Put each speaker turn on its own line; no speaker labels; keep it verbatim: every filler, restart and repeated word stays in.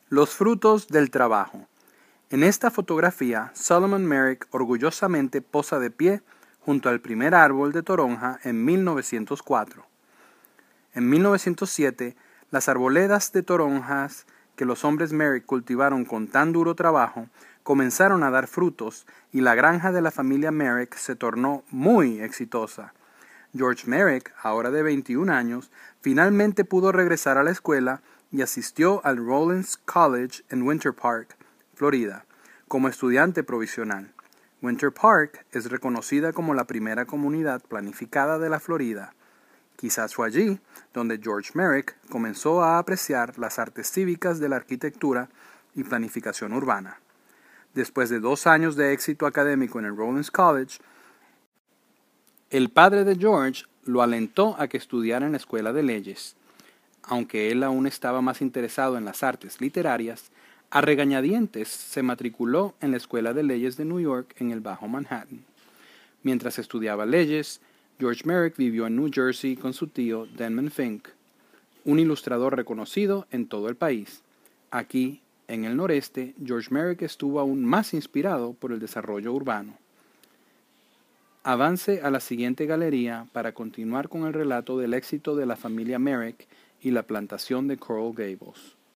Los frutos del trabajo. En esta fotografía, Solomon Merrick orgullosamente posa de pie junto al primer árbol de toronja en mil novecientos cuatro. En mil novecientos siete, las arboledas de toronjas que los hombres Merrick cultivaron con tan duro trabajo comenzaron a dar frutos y la granja de la familia Merrick se tornó muy exitosa. George Merrick, ahora de veintiún años, finalmente pudo regresar a la escuela y asistió al Rollins College en Winter Park, Florida, como estudiante provisional. Winter Park es reconocida como la primera comunidad planificada de la Florida. Quizás fue allí donde George Merrick comenzó a apreciar las artes cívicas de la arquitectura y planificación urbana. Después de dos años de éxito académico en el Rollins College, el padre de George lo alentó a que estudiara en la escuela de leyes. Aunque él aún estaba más interesado en las artes literarias, a regañadientes se matriculó en la Escuela de Leyes de New York en el Bajo Manhattan. Mientras estudiaba leyes, George Merrick vivió en New Jersey con su tío Denman Fink, un ilustrador reconocido en todo el país. Aquí, en el noreste, George Merrick estuvo aún más inspirado por el desarrollo urbano. Avance a la siguiente galería para continuar con el relato del éxito de la familia Merrick y la plantación de Coral Gables.